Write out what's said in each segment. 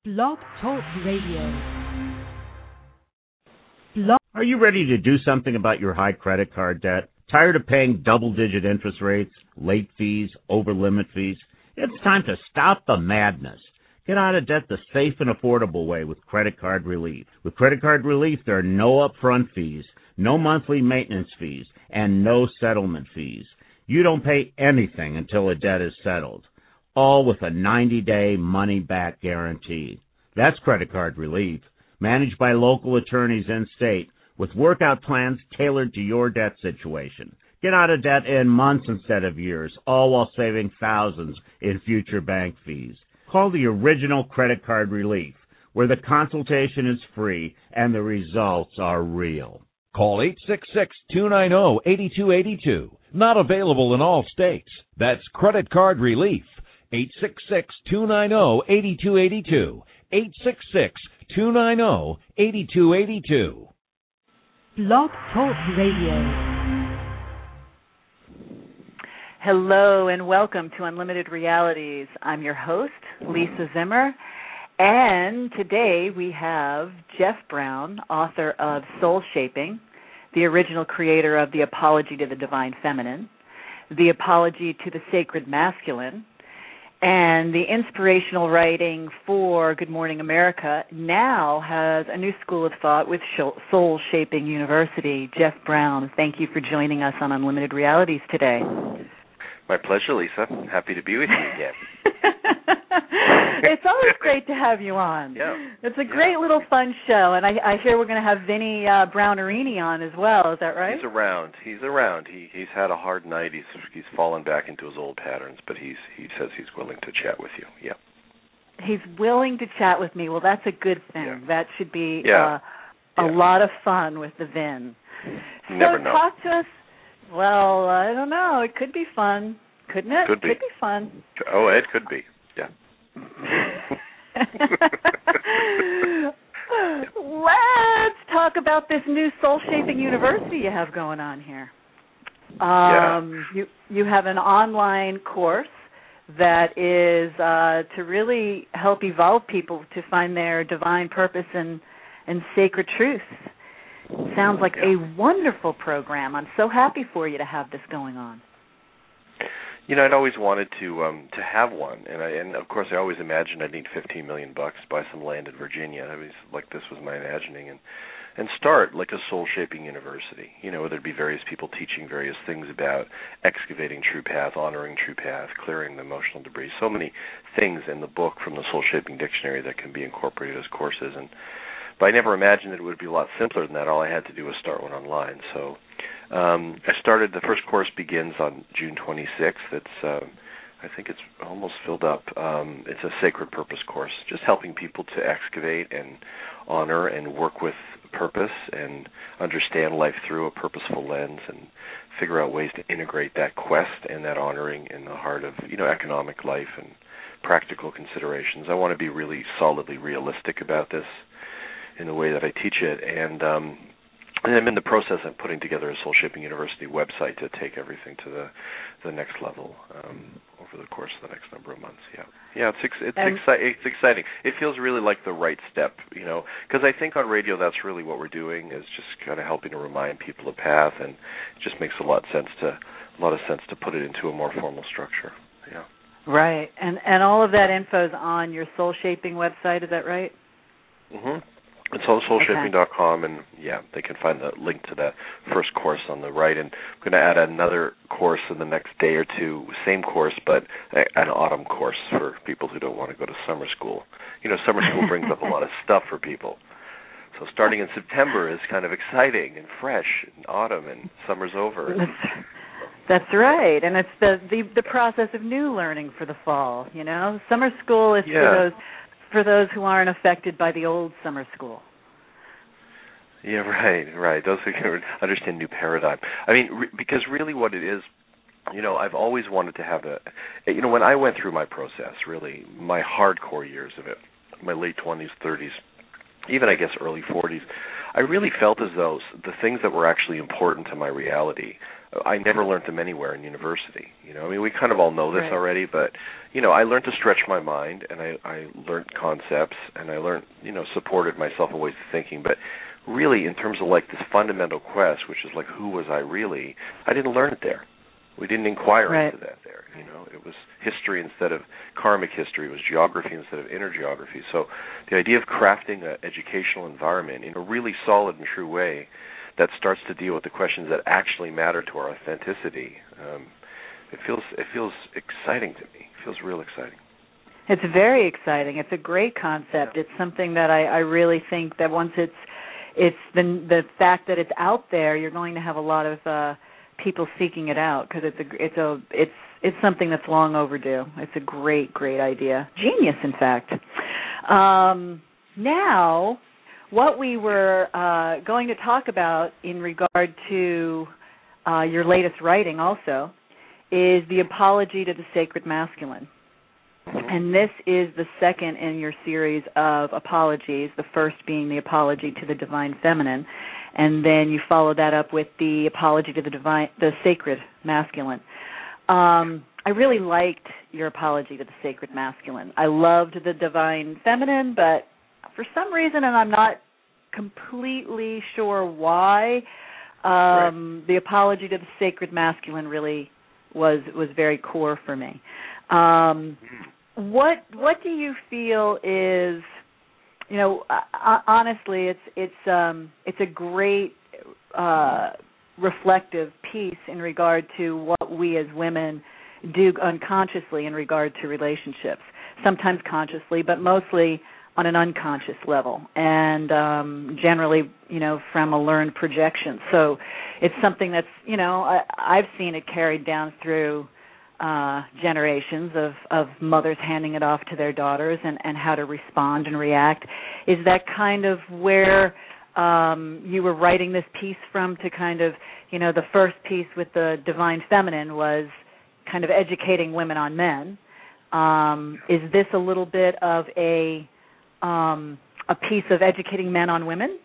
Blog Talk Radio. Are you ready to do something about your high credit card debt? Tired of paying double-digit interest rates, late fees, over-limit fees? It's time to stop the madness. Get out of debt the safe and affordable way with Credit Card Relief. With Credit Card Relief, there are no upfront fees, no monthly maintenance fees, and no settlement fees. You don't pay anything until a debt is settled, all with a 90-day money-back guarantee. That's Credit Card Relief, managed by local attorneys in-state, with workout plans tailored to your debt situation. Get out of debt in months instead of years, all while saving thousands in future bank fees. Call the original Credit Card Relief, where the consultation is free and the results are real. Call 866-290-8282. Not available in all states. That's Credit Card Relief. 866-290-8282. 866-290-8282. Blog Talk Radio. Hello and welcome to Unlimited Realities. I'm your host, Lisa Zimmer, and today we have Jeff Brown, author of Soul Shaping, the original creator of The Apology to the Divine Feminine, The Apology to the Sacred Masculine, and the inspirational writing for Good Morning America. Now has a new school of thought with Soul Shaping University. Jeff Brown, thank you for joining us on Unlimited Realities today. My pleasure, Lisa. Happy to be with you again. It's always great to have you on. Yeah. It's a great little fun show, and I hear we're going to have Vinny Brownerini on as well. Is that right? He's around. He's had a hard night. He's fallen back into his old patterns, but he says he's willing to chat with you. Yeah. He's willing to chat with me. Well, that's a good thing. Yeah. That should be a lot of fun with the Vin. Never know. Talk to us. Well, I don't know. It could be fun, couldn't it? Could be fun. Oh, it could be. Yeah. Let's talk about this new Soul Shaping University you have going on here. You have an online course that is to really help evolve people to find their divine purpose and sacred truth. Sounds like a wonderful program. I'm so happy for you to have this going on. You know, I'd always wanted to have one, and of course I always imagined I'd need $15 million to buy some land in Virginia. I was like, this was my imagining, and start like a soul-shaping university. You know, there'd be various people teaching various things about excavating true path, honoring true path, clearing the emotional debris. So many things in the book from the Soul-Shaping Dictionary that can be incorporated as courses, but I never imagined that it would be a lot simpler than that. All I had to do was start one online. So I started, the first course begins on June 26th. It's, I think it's almost filled up. It's a sacred purpose course, just helping people to excavate and honor and work with purpose and understand life through a purposeful lens and figure out ways to integrate that quest and that honoring in the heart of, economic life and practical considerations. I want to be really solidly realistic about this in the way that I teach it, and I'm in the process of putting together a Soul Shaping University website to take everything to the next level over the course of the next number of months. It's exciting. It feels really like the right step, because I think on radio that's really what we're doing is just kind of helping to remind people of path, and it just makes a lot of sense to put it into a more formal structure. Yeah. Right, and all of that info is on your Soul Shaping website. Is that right? Mm-hmm. It's on soulshaping.com, and they can find the link to that first course on the right. And I'm going to add another course in the next day or two, same course, but an autumn course for people who don't want to go to summer school. Summer school brings up a lot of stuff for people. So starting in September is kind of exciting and fresh, and autumn and summer's over. That's right, and it's the process of new learning for the fall. Summer school is for those who aren't affected by the old summer school. Yeah, right. Those who can understand new paradigm. I mean, because really what it is, I've always wanted to have when I went through my process, really, my hardcore years of it, my late 20s, 30s, even I guess early 40s, I really felt as though the things that were actually important to my reality I never learned them anywhere in university. I mean, we kind of all know this Right. already, but I learned to stretch my mind, and I learned concepts, and I learned, supported myself in ways of thinking. But really, in terms of like this fundamental quest, which is like, who was I really? I didn't learn it there. We didn't inquire Right. into that there. It was history instead of karmic history. It was geography instead of inner geography. So the idea of crafting an educational environment in a really solid and true way that starts to deal with the questions that actually matter to our authenticity, it feels exciting to me. It feels real exciting. It's very exciting. It's a great concept. It's something that I really think that once it's the fact that it's out there, you're going to have a lot of people seeking it out, because it's something that's long overdue. It's a great idea, genius, in fact. Now, what we were going to talk about in regard to your latest writing, also, is the Apology to the Sacred Masculine. And this is the second in your series of apologies, the first being the Apology to the Divine Feminine, and then you follow that up with the Apology to the Sacred Masculine. I really liked your Apology to the Sacred Masculine. I loved the Divine Feminine, but for some reason, and I'm not completely sure why, the Apology to the Sacred Masculine really was very core for me. What do you feel is, honestly, it's a great reflective piece in regard to what we as women do unconsciously in regard to relationships, sometimes consciously, but mostly on an unconscious level, and generally, from a learned projection. So it's something that's, I've seen it carried down through generations of mothers handing it off to their daughters and how to respond and react. Is that kind of where you were writing this piece from, to kind of, the first piece with the Divine Feminine was kind of educating women on men. Is this a little bit of a piece of educating men on women?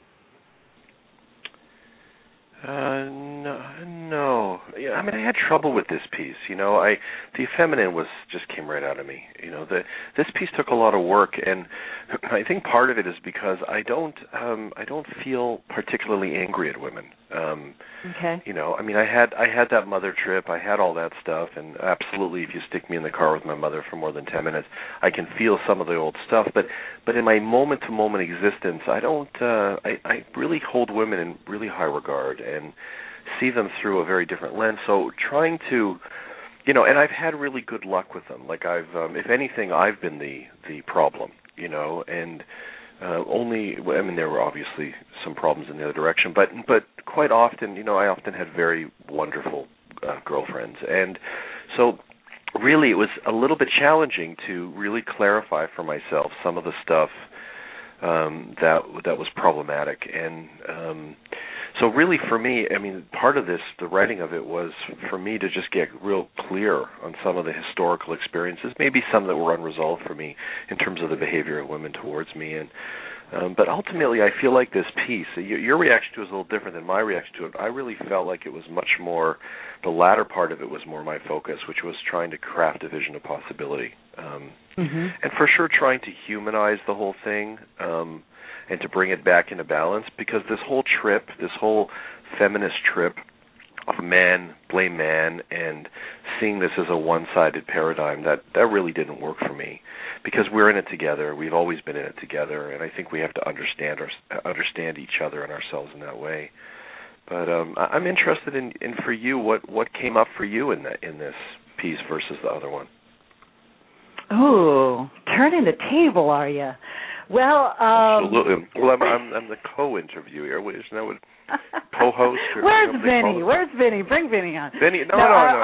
No. Yeah, I mean, I had trouble with this piece. The feminine just came right out of me. This piece took a lot of work, and I think part of it is because I don't feel particularly angry at women. Okay. I mean, I had that mother trip. I had all that stuff, and absolutely, if you stick me in the car with my mother for more than 10 minutes, I can feel some of the old stuff. But in my moment-to-moment existence, I don't. I really hold women in really high regard and see them through a very different lens. So trying to, and I've had really good luck with them. Like if anything, I've been the problem, and there were obviously some problems in the other direction, but quite often, I often had very wonderful girlfriends, and so really it was a little bit challenging to really clarify for myself some of the stuff that was problematic, and so really for me, I mean, part of this, the writing of it, was for me to just get real clear on some of the historical experiences, maybe some that were unresolved for me in terms of the behavior of women towards me. And but ultimately, I feel like this piece, your reaction to it was a little different than my reaction to it. I really felt like it was much more, the latter part of it was more my focus, which was trying to craft a vision of possibility. And for sure trying to humanize the whole thing, and to bring it back into balance, because this whole feminist trip of man, blame man, and seeing this as a one-sided paradigm, that really didn't work for me, because we're in it together. We've always been in it together, and I think we have to understand each other and ourselves in that way. But I'm interested in for you, what came up for you in this piece versus the other one. Oh, turning the table, are you? Well, absolutely. Well, I'm the co-interviewer. Isn't that what co-host? Where's Vinny? Where's Vinny? Bring Vinny on. Vinny? No.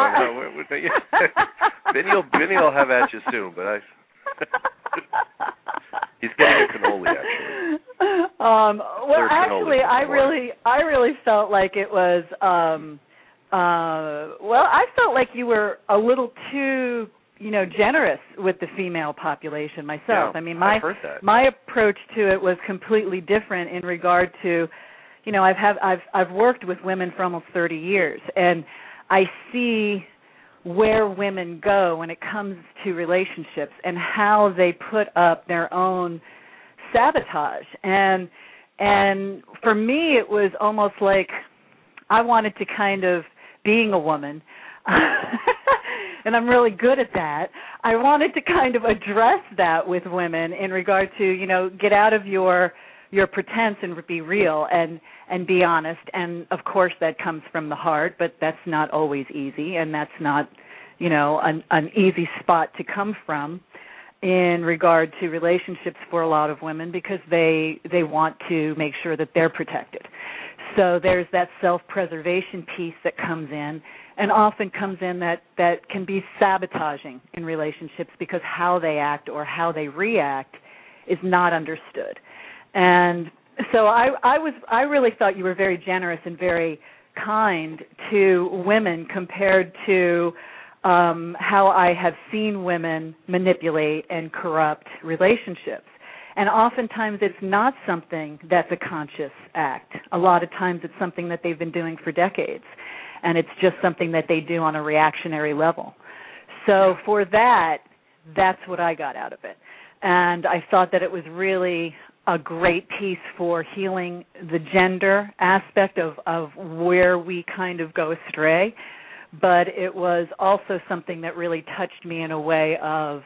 Vinny will have at you soon, but he's getting a cannoli actually. Well, actually, I really felt like it was. I felt like you were a little too, generous with the female population myself. Yeah, I mean, I've heard that. my approach to it was completely different in regard to, I've worked with women for almost 30 years, and I see where women go when it comes to relationships and how they put up their own sabotage. And for me, it was almost like I wanted to kind of, being a woman, and I'm really good at that, I wanted to kind of address that with women in regard to, get out of your pretense and be real and be honest. And, of course, that comes from the heart, but that's not always easy, and that's not, an easy spot to come from in regard to relationships for a lot of women, because they want to make sure that they're protected. So there's that self-preservation piece that comes in, and often comes in that can be sabotaging in relationships, because how they act or how they react is not understood. And so I really thought you were very generous and very kind to women compared to how I have seen women manipulate and corrupt relationships. And oftentimes it's not something that's a conscious act. A lot of times it's something that they've been doing for decades, and it's just something that they do on a reactionary level. So for that's what I got out of it. And I thought that it was really a great piece for healing the gender aspect of where we kind of go astray. But it was also something that really touched me in a way of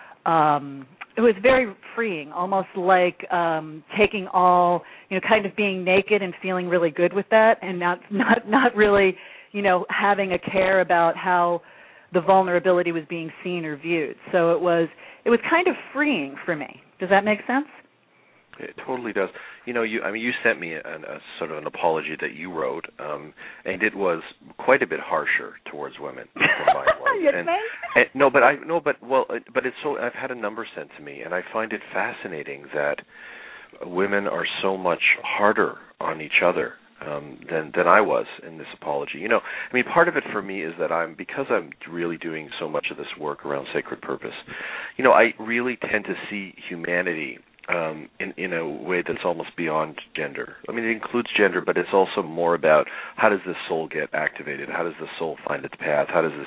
it was very freeing, almost like taking all, kind of being naked and feeling really good with that, and not really, having a care about how the vulnerability was being seen or viewed. So it was kind of freeing for me. Does that make sense? It totally does. You sent me a sort of an apology that you wrote, and it was quite a bit harsher towards women than mine was. But it's so. I've had a number sent to me, and I find it fascinating that women are so much harder on each other than I was in this apology. Part of it for me is that because I'm really doing so much of this work around sacred purpose. I really tend to see humanity in a way that's almost beyond gender. It includes gender, but it's also more about how does the soul get activated? How does the soul find its path?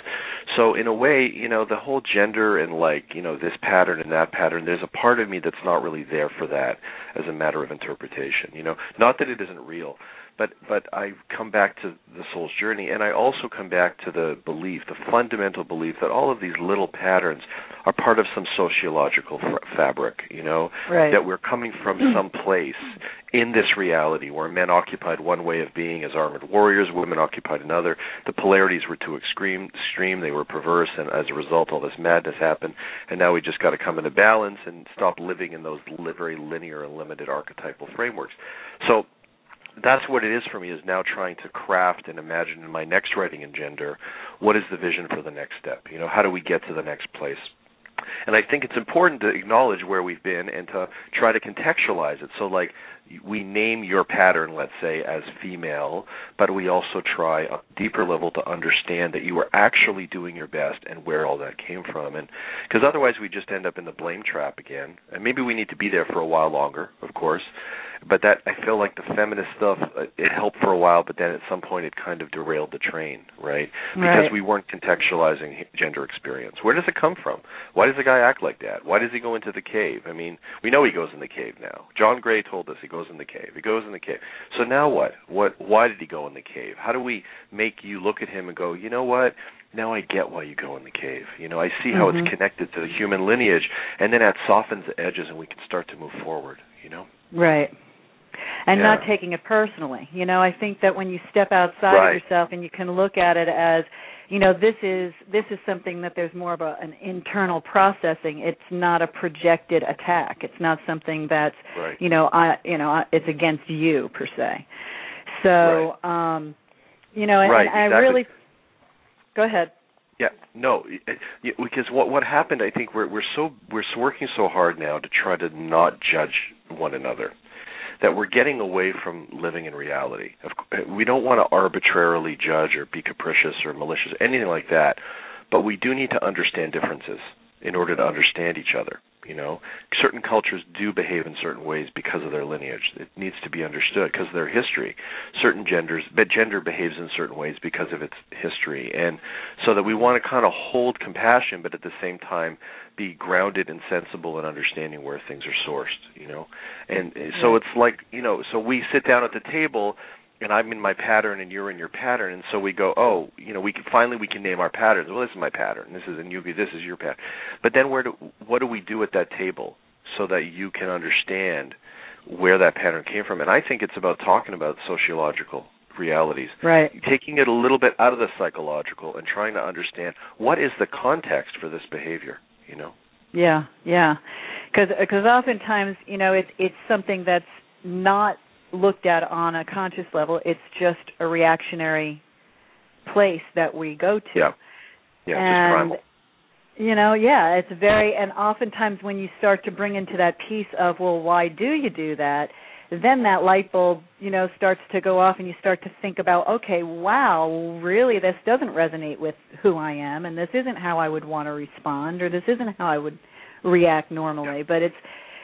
So in a way, the whole gender and this pattern and that pattern, there's a part of me that's not really there for that as a matter of interpretation. Not that it isn't real, but I come back to the soul's journey, and I also come back to the belief, the fundamental belief that all of these little patterns are part of some sociological fabric, right. That we're coming from some place in this reality where men occupied one way of being as armored warriors, women occupied another. The polarities were too extreme, they were perverse, and as a result all this madness happened, and now we just got to come into balance and stop living in those very linear and limited archetypal frameworks. So that's what it is for me, is now trying to craft and imagine in my next writing in gender, what is the vision for the next step? How do we get to the next place? And I think it's important to acknowledge where we've been and to try to contextualize it. So, we name your pattern, let's say, as female, but we also try on a deeper level to understand that you are actually doing your best and where all that came from. And because otherwise we just end up in the blame trap again. And maybe we need to be there for a while longer, of course. But that, I feel like the feminist stuff, it helped for a while, but then at some point it kind of derailed the train, right? Because we weren't contextualizing gender experience. Where does it come from? Why does the guy act like that? Why does he go into the cave? We know he goes in the cave now. John Gray told us he goes in the cave. He goes in the cave. So now what? Why did he go in the cave? How do we make you look at him and go, you know what? Now I get why you go in the cave. I see how it's connected to the human lineage, and then that softens the edges and we can start to move forward, Right. And not taking it personally. I think that when you step outside of yourself and you can look at it as, this is something that there's more of an internal processing. It's not a projected attack. It's not something that's, it's against you per se. So, and I really. Go ahead. Yeah, no, because what happened, I think we're working so hard now to try to not judge one another, that we're getting away from living in reality. We don't want to arbitrarily judge or be capricious or malicious, anything like that, but we do need to understand differences in order to understand each other. Certain cultures do behave in certain ways because of their lineage. It needs to be understood because of their history. Gender behaves in certain ways because of its history. And so that we want to kind of hold compassion, but at the same time be grounded and sensible in understanding where things are sourced, And so it's like, so we sit down at the table, and I'm in my pattern and you're in your pattern, and so we go, we can name our patterns. Well, this is my pattern. This is your pattern. But then what do we do at that table so that you can understand where that pattern came from? And I think it's about talking about sociological realities, right? Taking it a little bit out of the psychological and trying to understand what is the context for this behavior, Yeah. Because oftentimes, it's something that's not looked at on a conscious level. It's just a reactionary place that we go to. Yeah, and, just primal. It's and oftentimes when you start to bring into that piece of, well, why do you do that? Then that light bulb, starts to go off, and you start to think about, okay, wow, really, this doesn't resonate with who I am, and this isn't how I would want to respond, or this isn't how I would react normally. But it's,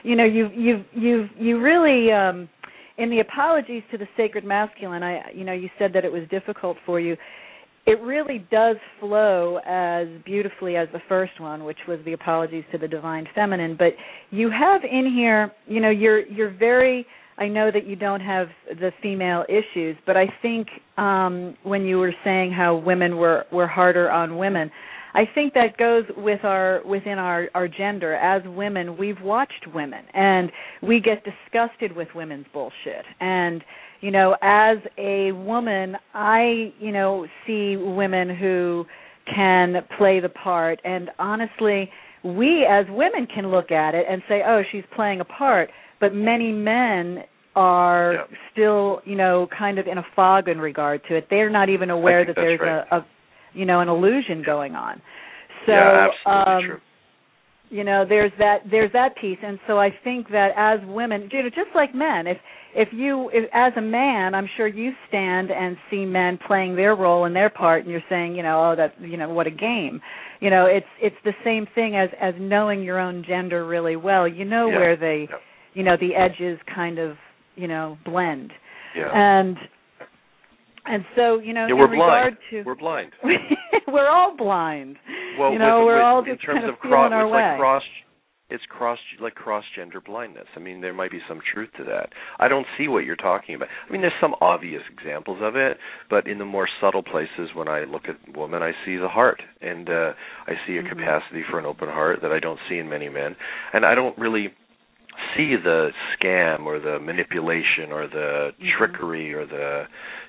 you really. In the Apologies to the Sacred Masculine, you said that it was difficult for you. It really does flow as beautifully as the first one, which was the Apologies to the Divine Feminine. But you have in here, you're very. I know that you don't have the female issues, but I think when you were saying how women were harder on women, I think that goes within our gender. As women, we've watched women, and we get disgusted with women's bullshit. And, as a woman, I, see women who can play the part. And honestly, we as women can look at it and say, oh, she's playing a part. But many men are still, kind of in a fog in regard to it. They're not even aware that there's an illusion going on. So, absolutely true. There's that piece, and so I think that as women, just like men, if as a man, I'm sure you stand and see men playing their role and their part, and you're saying, what a game. It's the same thing as knowing your own gender really well. Where they, the edges kind of, blend. Yeah. And so, in we're regard blind. to... We're blind. We're all blind. Well, we're all in just terms kind of of feeling our way. It's cross-gender blindness. I mean, there might be some truth to that. I don't see what you're talking about. I mean, there's some obvious examples of it, but in the more subtle places, when I look at women, I see the heart, and I see a capacity for an open heart that I don't see in many men, and I don't really see the scam or the manipulation or the trickery or the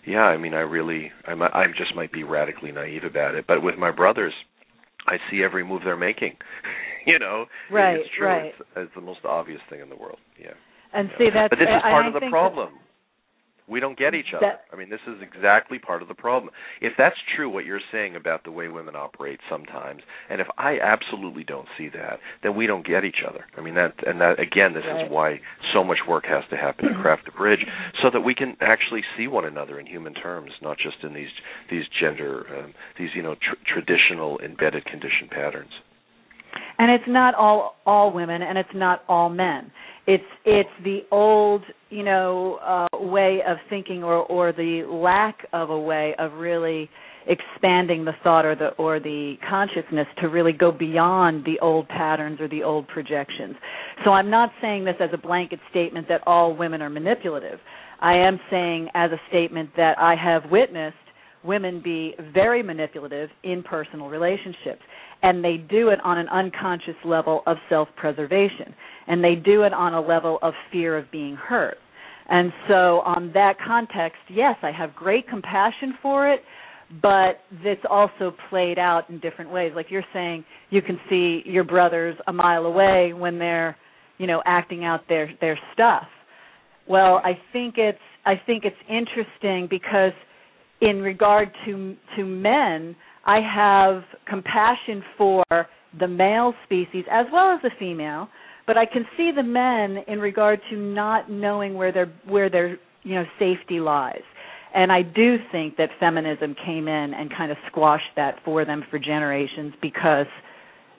I just might be radically naive about it. But with my brothers, I see every move they're making. Right, it's true. right. It's the most obvious thing in the world. Yeah. And see, that's. But this is part of the think problem. We don't get each other. I mean, this is exactly part of the problem. If that's true, what you're saying about the way women operate sometimes, and if I absolutely don't see that, then we don't get each other. I mean, that again, this is why so much work has to happen to craft a bridge, so that we can actually see one another in human terms, not just in these gender, traditional embedded conditioned patterns. And it's not all women, and it's not all men. It's the old, way of thinking, or the lack of a way of really expanding the thought or the consciousness to really go beyond the old patterns or the old projections. So I'm not saying this as a blanket statement that all women are manipulative. I am saying as a statement that I have witnessed women be very manipulative in personal relationships. And they do it on an unconscious level of self-preservation. And they do it on a level of fear of being hurt. And so on that context, yes, I have great compassion for it, but it's also played out in different ways. Like you're saying, you can see your brothers a mile away when they're, acting out their stuff. Well, I think it's interesting because in regard to men, I have compassion for the male species as well as the female, but I can see the men in regard to not knowing where their safety lies. And I do think that feminism came in and kind of squashed that for them for generations because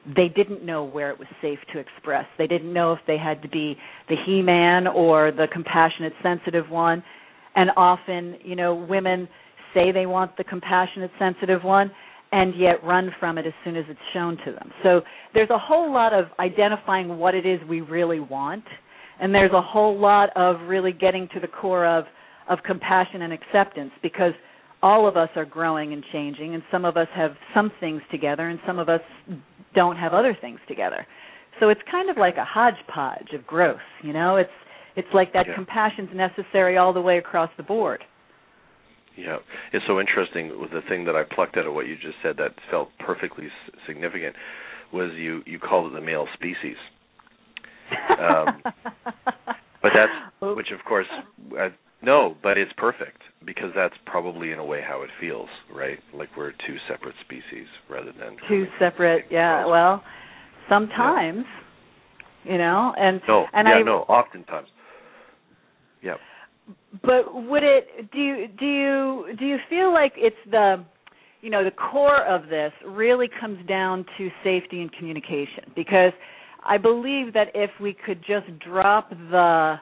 they didn't know where it was safe to express. They didn't know if they had to be the he-man or the compassionate, sensitive one. And often, women say they want the compassionate, sensitive one, and yet run from it as soon as it's shown to them. So there's a whole lot of identifying what it is we really want, and there's a whole lot of really getting to the core of compassion and acceptance, because all of us are growing and changing, and some of us have some things together, and some of us don't have other things together. So it's kind of like a hodgepodge of growth, It's like that compassion's necessary all the way across the board. Yeah. It's so interesting with the thing that I plucked out of what you just said that felt perfectly significant was you called it the male species. But that's, which of course, no, but it's perfect, because that's probably in a way how it feels, right? Like we're two separate species rather than... Two separate, well, sometimes, oftentimes. Yeah. But would it? Do you feel like it's the core of this really comes down to safety and communication? Because I believe that if we could just drop the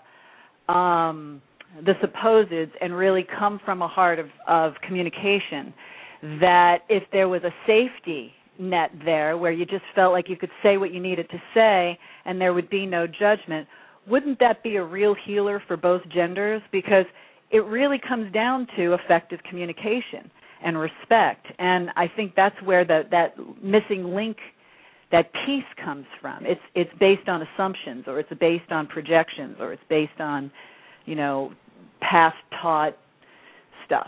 supposeds and really come from a heart of communication, that if there was a safety net there where you just felt like you could say what you needed to say and there would be no judgment, wouldn't that be a real healer for both genders? Because it really comes down to effective communication and respect. And I think that's where that missing link, that piece comes from. It's based on assumptions, or it's based on projections, or it's based on, past taught stuff.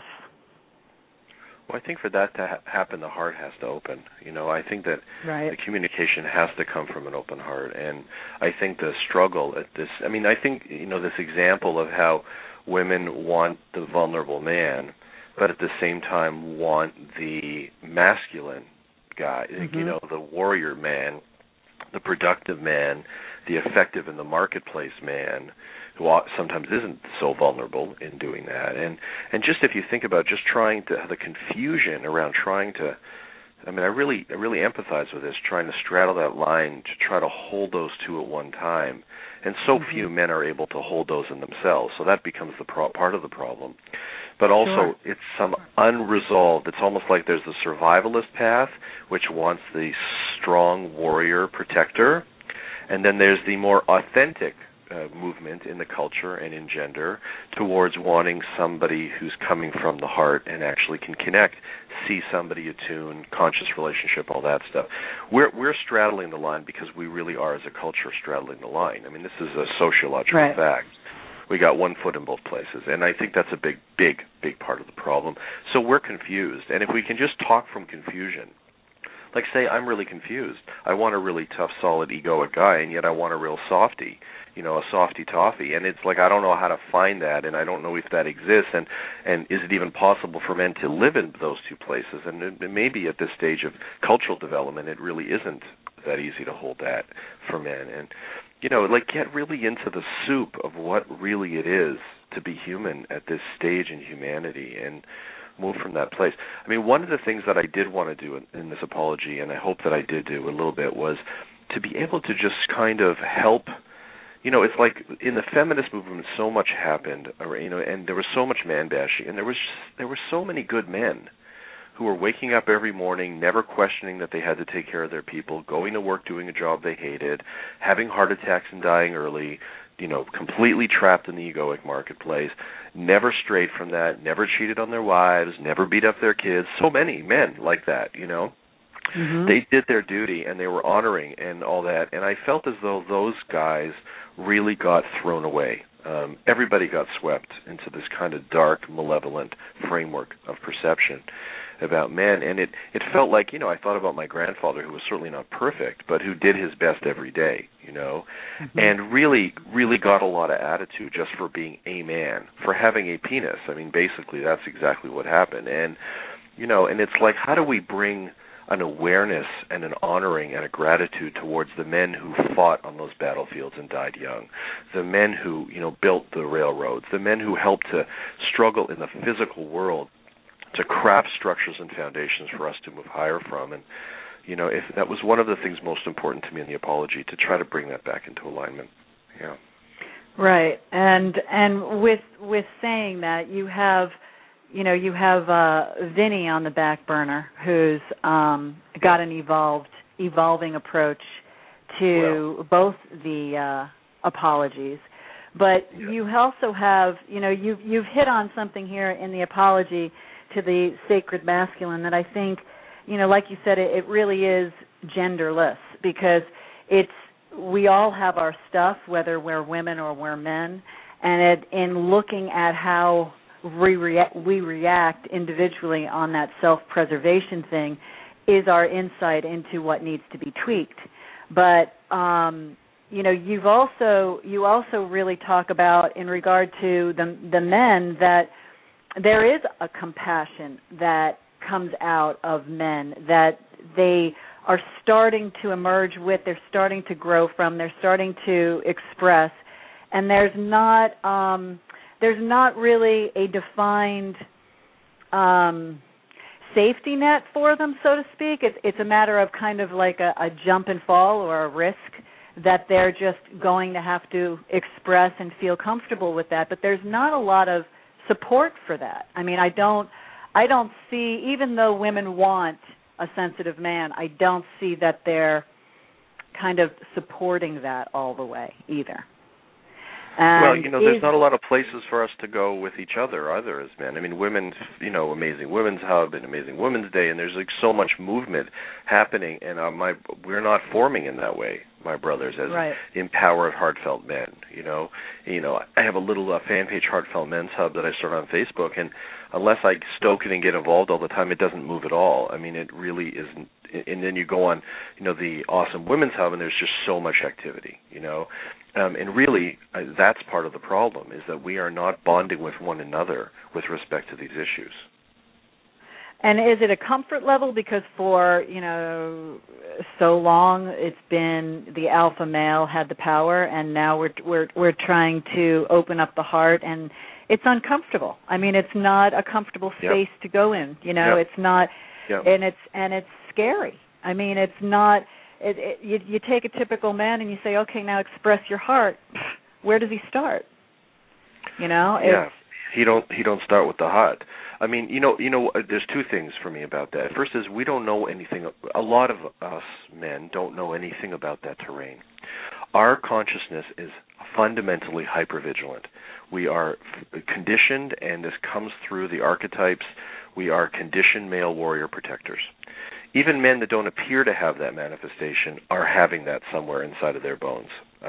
Well, I think for that to happen, the heart has to open. I think that the communication has to come from an open heart. And I think the struggle at this, I think, this example of how women want the vulnerable man, but at the same time want the masculine guy, the warrior man, the productive man, the effective in the marketplace man, who sometimes isn't so vulnerable in doing that. And just if you think about just trying to, the confusion around trying to, I really empathize with this, trying to straddle that line to try to hold those two at one time. And so few men are able to hold those in themselves, so that becomes the part of the problem. But also, it's some unresolved, it's almost like there's the survivalist path, which wants the strong warrior protector, and then there's the more authentic movement in the culture and in gender towards wanting somebody who's coming from the heart and actually can connect, see somebody attune, conscious relationship, all that stuff. We're straddling the line because we really are, as a culture, straddling the line. This is a sociological fact. We got one foot in both places, and I think that's a big part of the problem. So we're confused, and if we can just talk from confusion, like say I'm really confused. I want a really tough, solid, egoic guy, and yet I want a real softie, a softie toffee. And it's like I don't know how to find that, and I don't know if that exists, and is it even possible for men to live in those two places? And maybe at this stage of cultural development, it really isn't that easy to hold that for men. And, get really into the soup of what really it is to be human at this stage in humanity and move from that place. One of the things that I did want to do in this apology, and I hope that I did do a little bit, was to be able to just kind of help. It's like in the feminist movement, so much happened, and there was so much man bashing, and there were so many good men who were waking up every morning, never questioning that they had to take care of their people, going to work, doing a job they hated, having heart attacks and dying early, completely trapped in the egoic marketplace, never strayed from that, never cheated on their wives, never beat up their kids. So many men like that, They did their duty, and they were honoring and all that. And I felt as though those guys really got thrown away. Everybody got swept into this kind of dark, malevolent framework of perception about men. And it felt like, I thought about my grandfather, who was certainly not perfect, but who did his best every day, and really, really got a lot of attitude just for being a man, for having a penis. Basically, that's exactly what happened. And, and it's like, how do we bring an awareness and an honoring and a gratitude towards the men who fought on those battlefields and died young, the men who, built the railroads, the men who helped to struggle in the physical world to craft structures and foundations for us to move higher from. And if that was one of the things most important to me in the apology, to try to bring that back into alignment. Yeah. Right. And with saying that, you have Vinny on the back burner, who's got an evolving approach to both the apologies. But you also have, you've hit on something here in the apology to the sacred masculine that I think, like you said, it really is genderless, because we all have our stuff, whether we're women or we're men, and in looking at how we react individually on that self-preservation thing is our insight into what needs to be tweaked. But you also really talk about, in regard to the men, that there is a compassion that comes out of men that they are starting to emerge with, they're starting to grow from, they're starting to express, and there's not really a defined safety net for them, so to speak. It's a matter of kind of like a jump and fall, or a risk that they're just going to have to express and feel comfortable with that. But there's not a lot of support for that. I mean, I don't see, even though women want a sensitive man, I don't see that they're kind of supporting that all the way either. And there's not a lot of places for us to go with each other either as men. I mean, women, Amazing Women's Hub and Amazing Women's Day, and there's like so much movement happening, and we're not forming in that way, my brothers, as empowered, heartfelt men. I have a little fan page, Heartfelt Men's Hub, that I start on Facebook, and unless I stoke it and get involved all the time, it doesn't move at all. I mean, it really isn't. And then you go on, the Awesome Women's Hub, and there's just so much activity, and really, that's part of the problem, is that we are not bonding with one another with respect to these issues. And is it a comfort level? Because for, so long it's been the alpha male had the power, and now we're trying to open up the heart, and it's uncomfortable. I mean, it's not a comfortable space to go in. It's not, and it's scary. I mean, it's not. You take a typical man and you say, okay, now express your heart. Where does he start? He don't start with the heart. I mean, there's two things for me about that. First is we don't know anything. A lot of us men don't know anything about that terrain. Our consciousness is fundamentally hypervigilant. We are conditioned, and this comes through the archetypes. We are conditioned male warrior protectors. Even men that don't appear to have that manifestation are having that somewhere inside of their bones.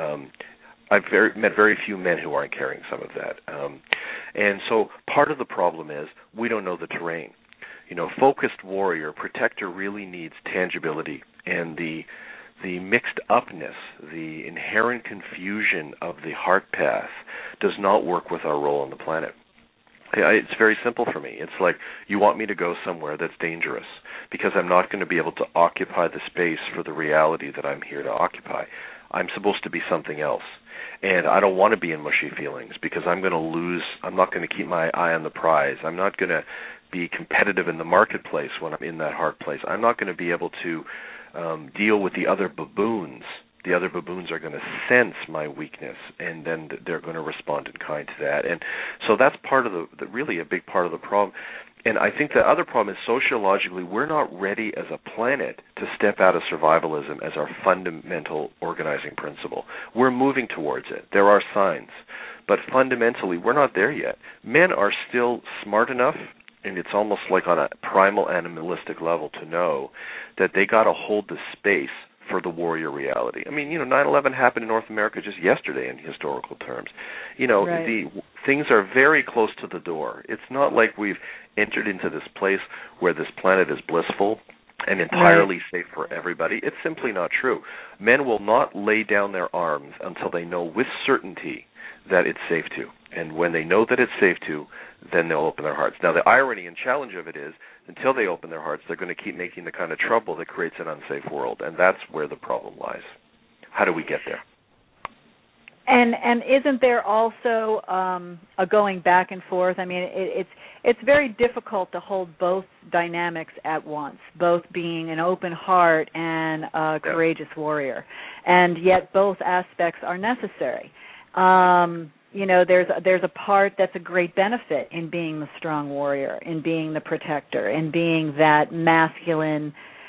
I've met very few men who aren't carrying some of that. And so part of the problem is we don't know the terrain. Focused warrior, protector really needs tangibility, and the mixed upness, the inherent confusion of the heart path does not work with our role on the planet. It's very simple for me. It's like, you want me to go somewhere that's dangerous because I'm not going to be able to occupy the space for the reality that I'm here to occupy. I'm supposed to be something else. And I don't want to be in mushy feelings because I'm going to lose. I'm not going to keep my eye on the prize. I'm not going to be competitive in the marketplace when I'm in that heart place. I'm not going to be able to deal with the other baboons. The other baboons are going to sense my weakness, and then they're going to respond in kind to that. And so that's part of really a big part of the problem. And I think the other problem is sociologically, we're not ready as a planet to step out of survivalism as our fundamental organizing principle. We're moving towards it. There are signs. But fundamentally, we're not there yet. Men are still smart enough, and it's almost like on a primal animalistic level, to know that they got to hold the space for the warrior reality. I mean, 9/11 happened in North America just yesterday in historical terms. The things are very close to the door. It's not like we've entered into this place where this planet is blissful and entirely safe for everybody. It's simply not true. Men will not lay down their arms until they know with certainty that it's safe to. And when they know that it's safe to, then they'll open their hearts. Now, the irony and challenge of it is, until they open their hearts, they're going to keep making the kind of trouble that creates an unsafe world. And that's where the problem lies. How do we get there? And isn't there also a going back and forth? I mean, it's very difficult to hold both dynamics at once, both being an open heart and a courageous warrior, and yet both aspects are necessary. There's a part that's a great benefit in being the strong warrior, in being the protector, in being that masculine,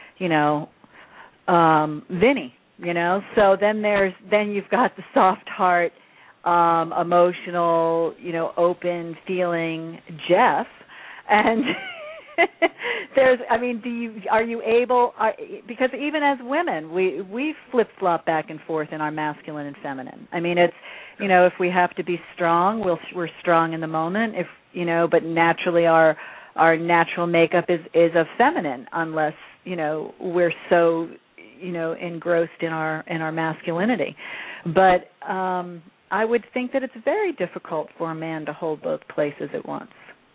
Vinny. So then you've got the soft heart, emotional, open feeling Jeff, and are you able? Because even as women, we flip flop back and forth in our masculine and feminine. I mean, it's if we have to be strong, we're strong in the moment. But naturally our natural makeup is of feminine, unless we're so engrossed in our masculinity. But I would think that it's very difficult for a man to hold both places at once.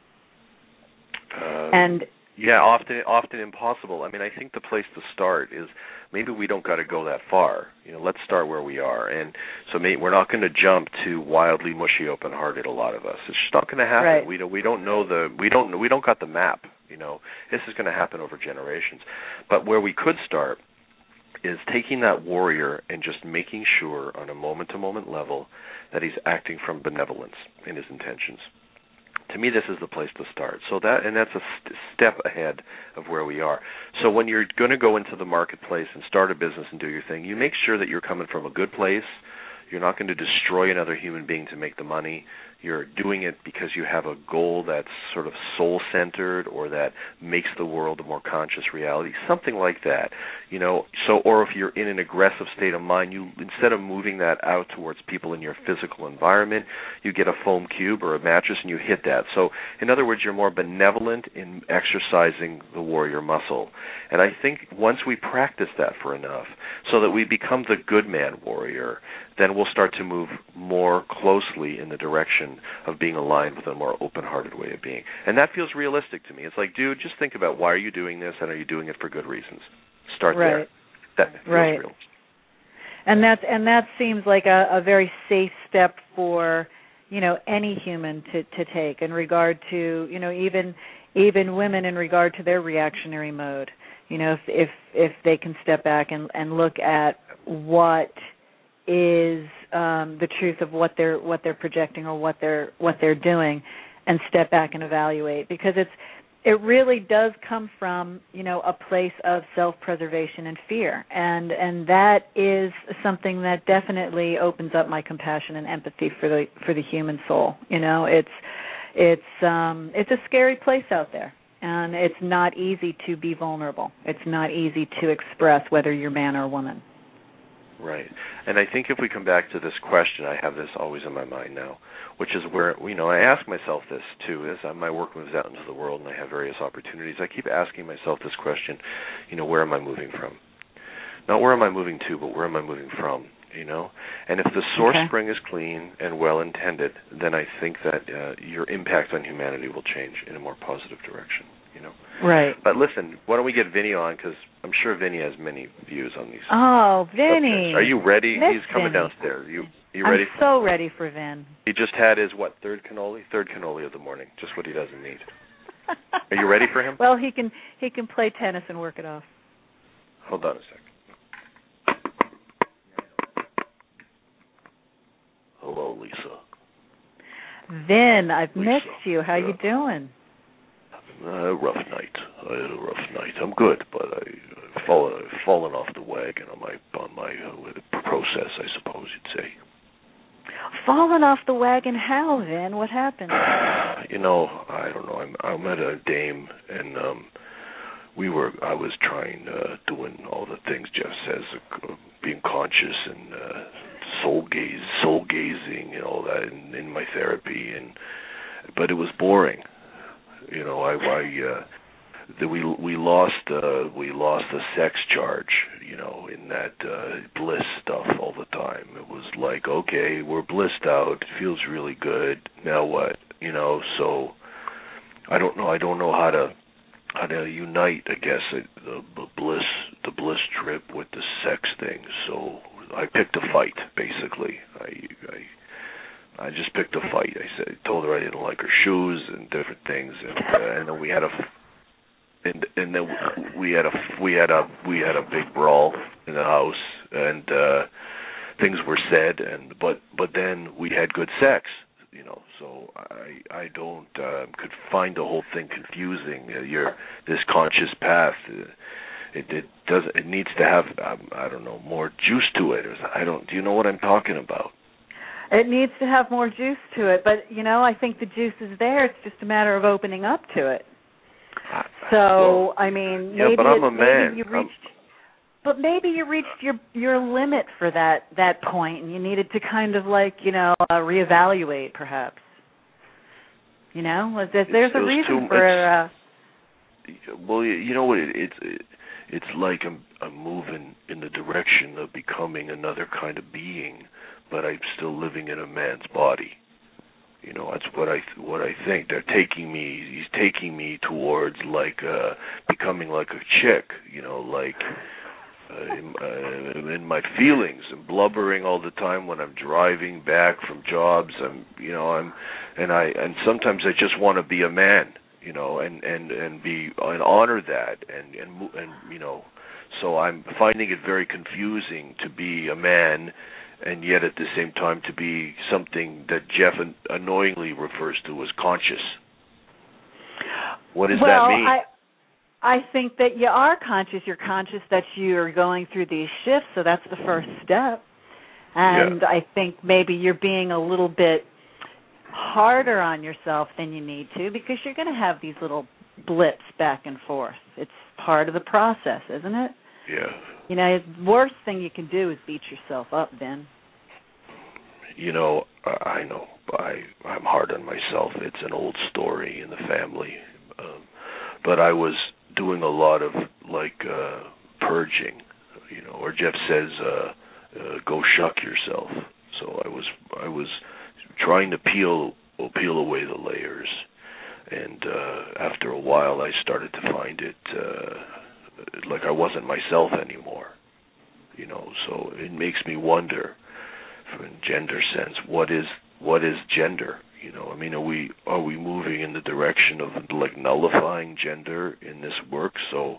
Often impossible. I mean, I think the place to start is maybe we don't got to go that far. Let's start where we are, and so we're not going to jump to wildly mushy, open-hearted. A lot of us, it's just not going to happen. Right. We don't got the map. This is going to happen over generations. But where we could start is taking that warrior and just making sure on a moment-to-moment level that he's acting from benevolence in his intentions. To me, this is the place to start. That's a step ahead of where we are. So when you're going to go into the marketplace and start a business and do your thing, you make sure that you're coming from a good place. You're not going to destroy another human being to make the money. You're doing it because you have a goal that's sort of soul-centered or that makes the world a more conscious reality, something like that. Or if you're in an aggressive state of mind, you instead of moving that out towards people in your physical environment, you get a foam cube or a mattress and you hit that. So, in other words, you're more benevolent in exercising the warrior muscle. And I think once we practice that for enough, so that we become the good man warrior, then we'll start to move more closely in the direction of being aligned with a more open-hearted way of being. And that feels realistic to me. It's like, dude, just think about why are you doing this, and are you doing it for good reasons? Start there. That feels real. And that seems like a very safe step for any human to take in regard to even women in regard to their reactionary mode. If they can step back and look at what is the truth of what they're projecting or what they're doing, and step back and evaluate, because it really does come from a place of self-preservation and fear, and that is something that definitely opens up my compassion and empathy for the human soul. It's a scary place out there, and it's not easy to be vulnerable. It's not easy to express whether you're man or woman. Right. And I think if we come back to this question, I have this always in my mind now, which is where, I ask myself this too, as my work moves out into the world and I have various opportunities, I keep asking myself this question, where am I moving from? Not where am I moving to, but where am I moving from, And if the source spring is clean and well-intended, then I think that your impact on humanity will change in a more positive direction, Right. But listen, why don't we get Vinny on, because I'm sure Vinny has many views on these. Oh, Vinny. Are you ready? He's coming Vinny. downstairs. You ready? I'm so ready for Vin. He just had his, third cannoli? Third cannoli of the morning, just what he doesn't need. Are you ready for him? Well, he can play tennis and work it off. Hold on a second. Hello, Lisa. Vin, I've missed you. How you doing? Rough night. I had a rough night. I'm good, but I've fallen off the wagon on my process, I suppose you'd say. Fallen off the wagon? How, Vin? What happened? I don't know. I met a dame, and I was trying, doing all the things Jeff says, being conscious and soul gazing, and all that in my therapy, but it was boring. We lost the sex charge, in that bliss stuff all the time. It was like, okay, we're blissed out, it feels really good. Now what? So I don't know how to unite, I guess, the bliss trip with the sex thing. So I picked a fight, basically. I just picked a fight. I told her I didn't like her shoes and different things, and then we had a big brawl in the house, and things were said, but then we had good sex, So I don't could find the whole thing confusing. This conscious path. It needs to have I don't know, more juice to it. Do you know what I'm talking about? It needs to have more juice to it, but I think the juice is there. It's just a matter of opening up to it. So maybe but I'm a man. Maybe you reached your limit for that point, and you needed to kind of reevaluate, perhaps. There's a reason for. Well, you know what? It's like I'm moving in the direction of becoming another kind of being, but I'm still living in a man's body. That's what I think. He's taking me towards becoming like a chick, in my feelings and blubbering all the time when I'm driving back from jobs. And sometimes I just want to be a man, and honor that and so I'm finding it very confusing to be a man and yet at the same time to be something that Jeff annoyingly refers to as conscious. What does that mean? I think that you are conscious. You're conscious that you're going through these shifts, so that's the first step. And I think maybe you're being a little bit harder on yourself than you need to, because you're going to have these little blips back and forth. It's part of the process, isn't it? Yeah. The worst thing you can do is beat yourself up, Ben. I know. I'm hard on myself. It's an old story in the family. But I was doing a lot of purging, or Jeff says, go shuck yourself. So I was trying to peel away the layers, and after a while I started to find it like I wasn't myself anymore. So it makes me wonder, from a gender sense, what is gender? Are we moving in the direction of nullifying gender in this work? So,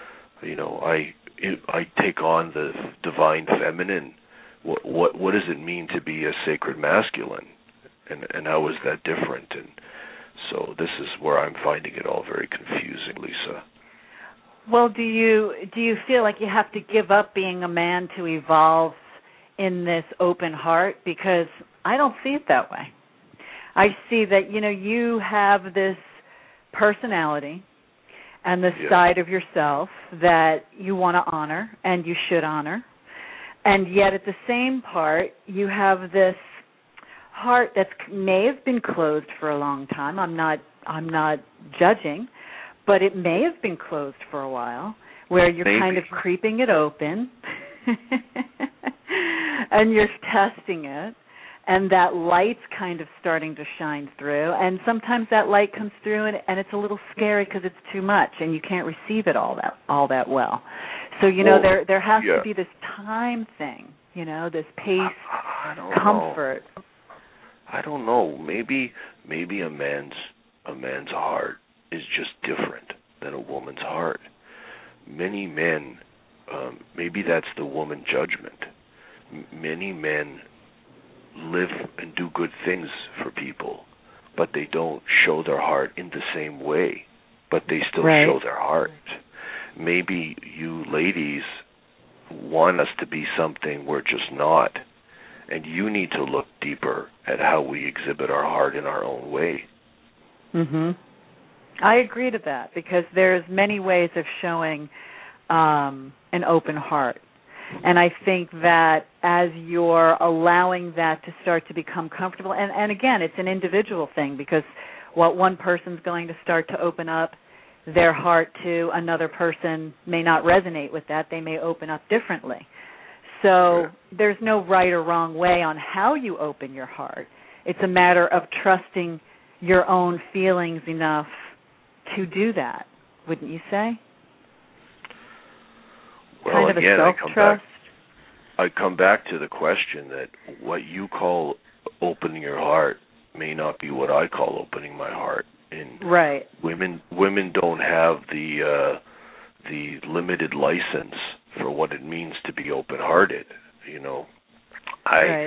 I take on the divine feminine. What does it mean to be a sacred masculine, and how is that different? And so this is where I'm finding it all very confusing, Lisa. Well, do you feel like you have to give up being a man to evolve in this open heart? Because I don't see it that way. I see that, you have this personality and this side of yourself that you want to honor and you should honor. And yet at the same part, you have this heart that may have been closed for a long time. I'm not judging, but it may have been closed for a while, where you're kind of creeping it open and you're testing it. And that light's kind of starting to shine through. And sometimes that light comes through, and it's a little scary because it's too much, and you can't receive it all that well. So, there has to be this time thing, this pace, comfort. I don't know. Maybe a man's heart is just different than a woman's heart. Many men, maybe that's the woman judgment. Many men live and do good things for people, but they don't show their heart in the same way, but they still show their heart. Maybe you ladies want us to be something we're just not, and you need to look deeper at how we exhibit our heart in our own way. I agree to that, because there's many ways of showing an open heart. And I think that as you're allowing that to start to become comfortable, and again, it's an individual thing, because what one person's going to start to open up their heart to, another person may not resonate with that. They may open up differently. So there's no right or wrong way on how you open your heart. It's a matter of trusting your own feelings enough to do that, wouldn't you say? Well, kind of again, a self-trust. I come back to the question that what you call opening your heart may not be what I call opening my heart. And right. Women don't have the limited license for what it means to be open-hearted. You know, I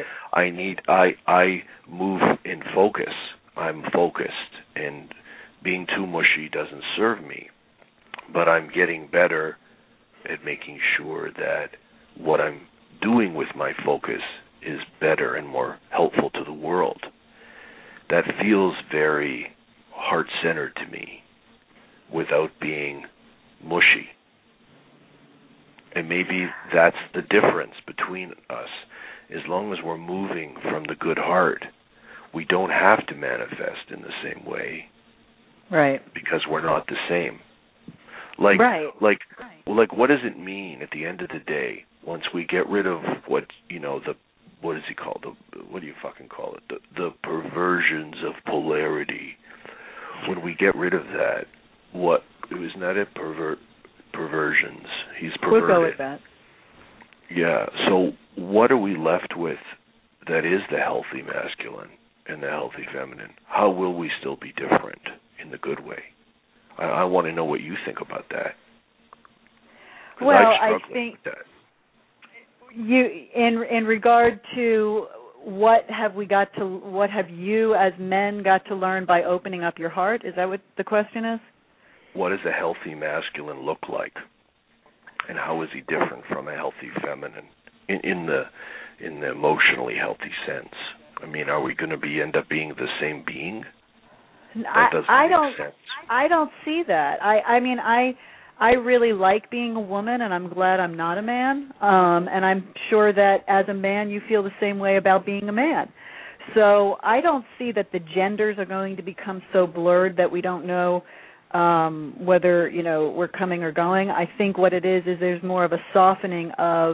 move in focus. I'm focused, and being too mushy doesn't serve me. But I'm getting better at making sure that what I'm doing with my focus is better and more helpful to the world. That feels very heart-centered to me without being mushy. And maybe that's the difference between us. As long as we're moving from the good heart, we don't have to manifest in the same way. Right. Because we're not the same. Like, what does it mean at the end of the day once we get rid of what is he called? What do you fucking call it? The perversions of polarity. When we get rid of that, isn't that it? Perversions. He's perverted. We'll go with that. Yeah. So what are we left with that is the healthy masculine and the healthy feminine? How will we still be different in the good way? I want to know what you think about that. Well, I think with that. You, in regard to what have you as men got to learn by opening up your heart? Is that what the question is? What does a healthy masculine look like, and how is he different from a healthy feminine in the emotionally healthy sense? I mean, are we going to end up being the same being? That doesn't make sense. I don't see that. I really like being a woman, and I'm glad I'm not a man. And I'm sure that as a man, you feel the same way about being a man. So I don't see that the genders are going to become so blurred that we don't know whether we're coming or going. I think what it is there's more of a softening of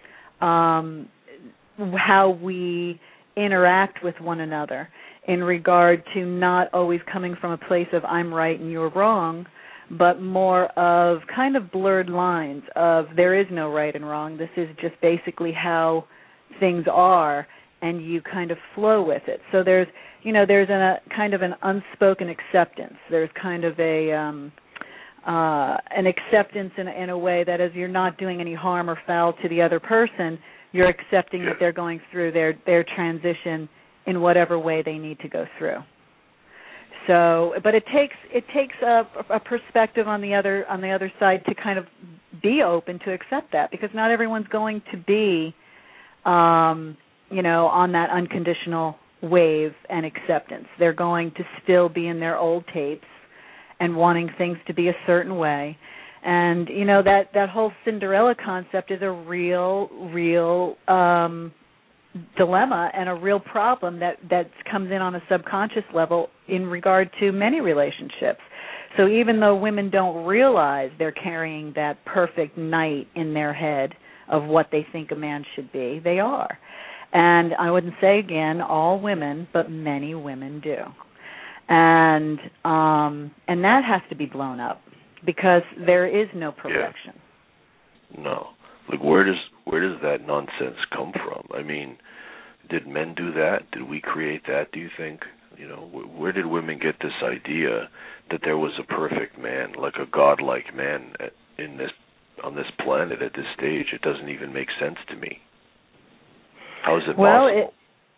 how we interact with one another in regard to not always coming from a place of I'm right and you're wrong, but more of kind of blurred lines of there is no right and wrong. This is just basically how things are, and you kind of flow with it. So there's a kind of an unspoken acceptance. There's kind of an acceptance in a way that as you're not doing any harm or foul to the other person, you're accepting that they're going through their transition in whatever way they need to go through. So, but it takes a perspective on the other side to kind of be open to accept that, because not everyone's going to be, on that unconditional wave and acceptance. They're going to still be in their old tapes and wanting things to be a certain way. And that whole Cinderella concept is a real dilemma and a real problem that comes in on a subconscious level in regard to many relationships. So even though women don't realize they're carrying that perfect knight in their head of what they think a man should be, they are. And I wouldn't say, again, all women, but many women do. And that has to be blown up, because there is no perfection. Yeah. No. Like, where does that nonsense come from? I mean, did men do that? Did we create that, do you think? Where did women get this idea that there was a perfect man, like a godlike man on this planet at this stage? It doesn't even make sense to me. How is it possible?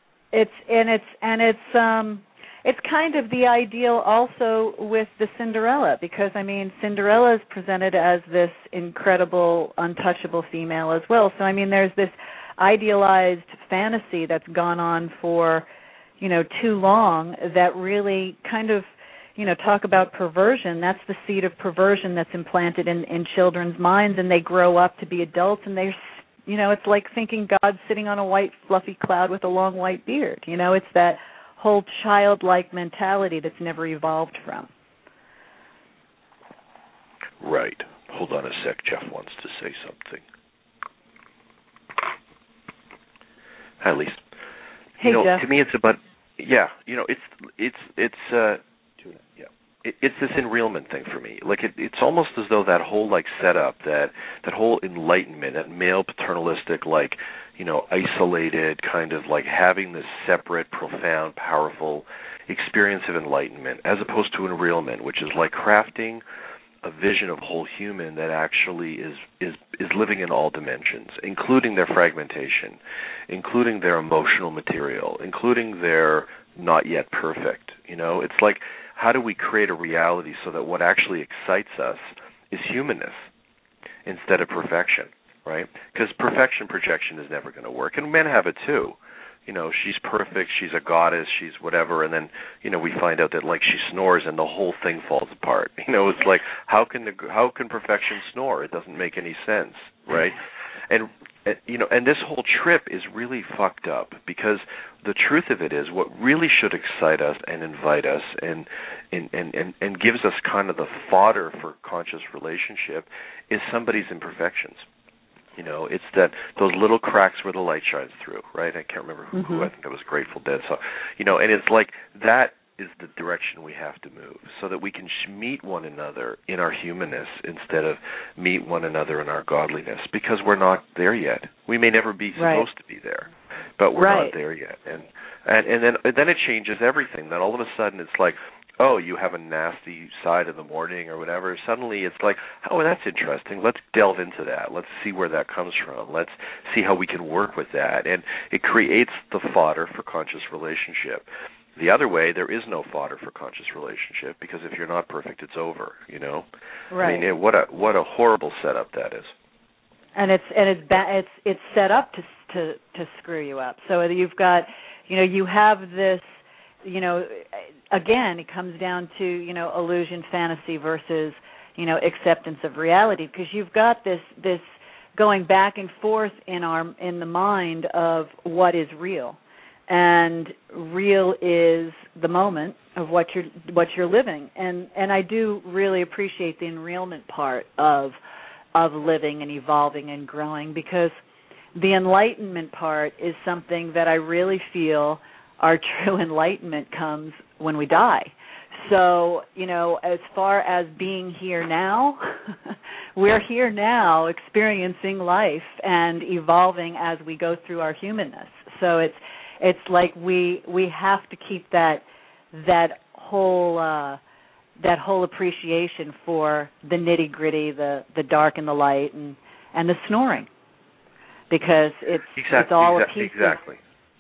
It's kind of the ideal also with the Cinderella, because, Cinderella is presented as this incredible, untouchable female as well. So, there's this idealized fantasy that's gone on for, too long that really kind of, talk about perversion. That's the seed of perversion that's implanted in children's minds, and they grow up to be adults, and they're, it's like thinking God's sitting on a white, fluffy cloud with a long white beard. It's that whole childlike mentality that's never evolved from. Right. Hold on a sec. Jeff wants to say something. Hi, Lisa. Hey, Jeff. To me, it's about it's tuna. Yeah. it's this enrealment thing for me. Like it's almost as though that whole like setup, that whole enlightenment, that male paternalistic, like, you know, isolated kind of like having this separate, profound, powerful experience of enlightenment, as opposed to enrealment, which is like crafting a vision of whole human that actually is living in all dimensions, including their fragmentation, including their emotional material, including their not yet perfect. You know, it's like, how do we create a reality so that what actually excites us is humanness instead of perfection, right? Because perfection projection is never going to work, and men have it too. You know, she's perfect, she's a goddess, she's whatever, and then, you know, we find out that, like, she snores and the whole thing falls apart. You know, it's like, how can perfection snore? It doesn't make any sense, right? And you know, and this whole trip is really fucked up, because the truth of it is, what really should excite us and invite us and gives us kind of the fodder for conscious relationship is somebody's imperfections. You know, it's those little cracks where the light shines through, right? I can't remember who I think it was, Grateful Dead. So, you know, and it's like that is the direction we have to move, so that we can meet one another in our humanness instead of meet one another in our godliness, because we're not there yet. We may never be supposed to be there, but we're not there yet. And then it changes everything. Then all of a sudden it's like, oh, you have a nasty side in the morning or whatever. Suddenly it's like, oh, that's interesting. Let's delve into that. Let's see where that comes from. Let's see how we can work with that. And it creates the fodder for conscious relationship. The other way, there is no fodder for conscious relationship, because if you're not perfect, it's over, you know? Right. I mean, what a horrible setup that is. And it's set up to screw you up. So you've got, you know, you have this, you know, again, it comes down to, you know, illusion, fantasy versus, you know, acceptance of reality, because you've got this going back and forth in the mind of what is real. And real is the moment of what you're living. And I do really appreciate the enrealment part of living and evolving and growing, because the enlightenment part is something that I really feel our true enlightenment comes when we die. So, you know, as far as being here now, we're here now experiencing life and evolving as we go through our humanness. So it's like we have to keep that whole appreciation for the nitty-gritty, the dark and the light, and the snoring, because it's all a piece. Exactly.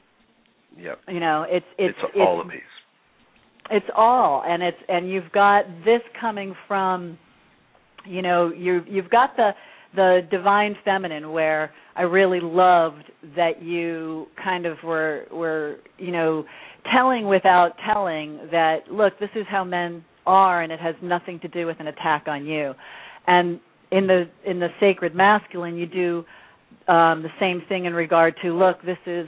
Yep. You know, it's all a piece. It's all, and you've got this coming from, you know, you've got the divine feminine, where I really loved that you kind of were you know, telling without telling that, look, this is how men are, and it has nothing to do with an attack on you. And in the sacred masculine, you do the same thing in regard to, look, this is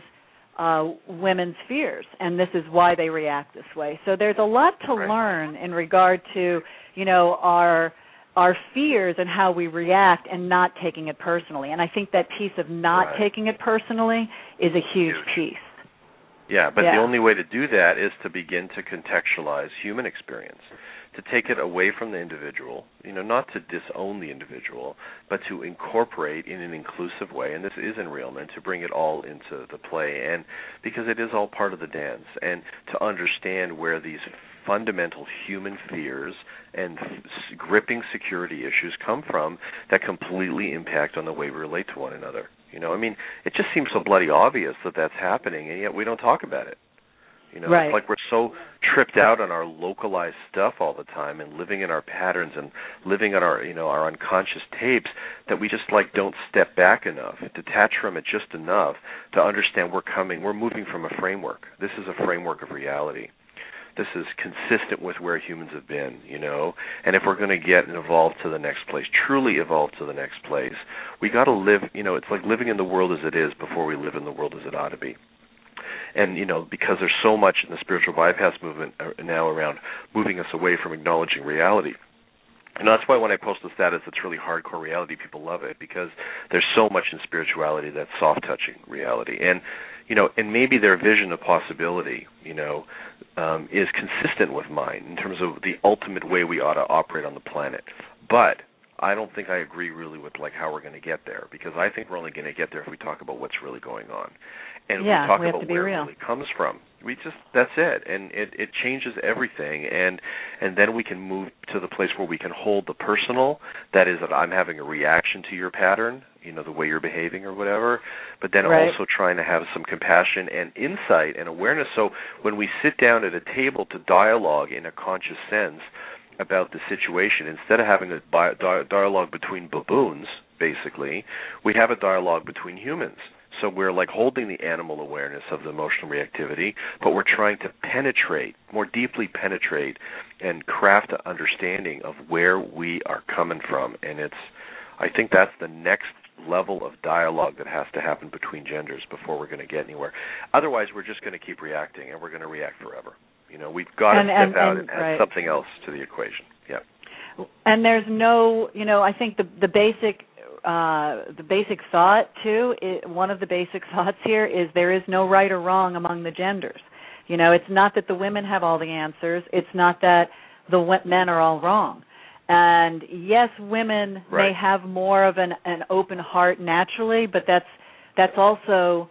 women's fears, and this is why they react this way. So there's a lot to learn in regard to, you know, our fears and how we react and not taking it personally. And I think that piece of not taking it personally is a huge piece. Yeah, but the only way to do that is to begin to contextualize human experience, to take it away from the individual, you know, not to disown the individual, but to incorporate in an inclusive way, and this is enrealment, to bring it all into the play, and because it is all part of the dance, and to understand where these fundamental human fears and gripping security issues come from that completely impact on the way we relate to one another. You know, I mean, it just seems so bloody obvious that that's happening, and yet we don't talk about it. You know, it's like we're so tripped out on our localized stuff all the time, and living in our patterns and living on our, you know, our unconscious tapes, that we just like don't step back enough, detach from it just enough to understand we're moving from a framework. This is a framework of reality. This is consistent with where humans have been, you know. And if we're going to get and evolve to the next place, truly evolve to the next place, we got to live, you know, it's like living in the world as it is before we live in the world as it ought to be. And, you know, because there's so much in the spiritual bypass movement now around moving us away from acknowledging reality, And that's why when I post a status that's really hardcore reality, people love it, because there's so much in spirituality that's soft-touching reality. And, and maybe their vision of possibility, is consistent with mine in terms of the ultimate way we ought to operate on the planet. But I don't think I agree really with how we're going to get there, because I think we're only going to get there if we talk about what's really going on. And we talk about where it really comes from. That's it. And it changes everything. And then we can move to the place where we can hold the personal, that is that I'm having a reaction to your pattern, the way you're behaving or whatever, but then also trying to have some compassion and insight and awareness. So when we sit down at a table to dialogue in a conscious sense about the situation, instead of having a dialogue between baboons, basically, we have a dialogue between humans. So we're holding the animal awareness of the emotional reactivity, but we're trying to more deeply penetrate and craft an understanding of where we are coming from. And I think that's the next level of dialogue that has to happen between genders before we're going to get anywhere. Otherwise, we're just going to keep reacting, and we're going to react forever. We've got to step out and add something else to the equation. Yeah. And there's no, I think the basic thought too, one of the basic thoughts here is there is no right or wrong among the genders. It's not that the women have all the answers. It's not that the men are all wrong. And yes, women may have more of an open heart naturally, but that's also,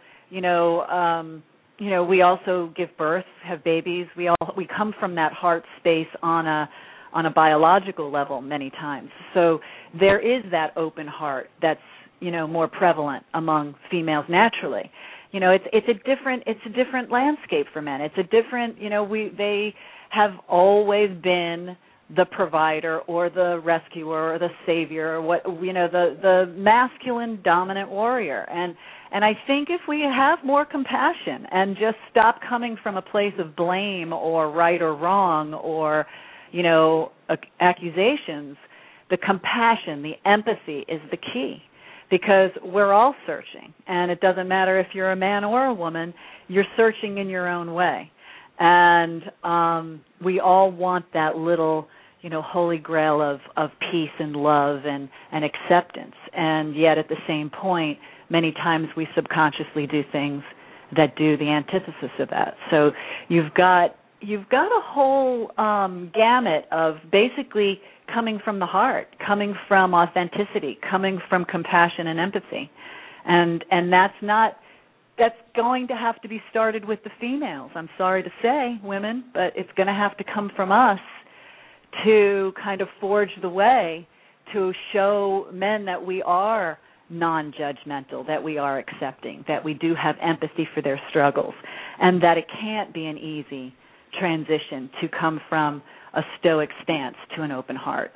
we also give birth, have babies. We come from that heart space on a biological level many times. So there is that open heart that's, more prevalent among females naturally. It's a different landscape for men. It's a different, they have always been the provider or the rescuer or the savior or the masculine dominant warrior. And I think if we have more compassion and just stop coming from a place of blame or right or wrong or accusations, the compassion, the empathy is the key, because we're all searching. And it doesn't matter if you're a man or a woman, you're searching in your own way. And we all want that little, holy grail of peace and love and acceptance. And yet at the same point, many times we subconsciously do things that do the antithesis of that. So you've got a whole gamut of basically coming from the heart, coming from authenticity, coming from compassion and empathy. And that's going to have to be started with the females. I'm sorry to say, women, but it's going to have to come from us to kind of forge the way to show men that we are non-judgmental, that we are accepting, that we do have empathy for their struggles, and that it can't be an easy transition to come from a stoic stance to an open heart.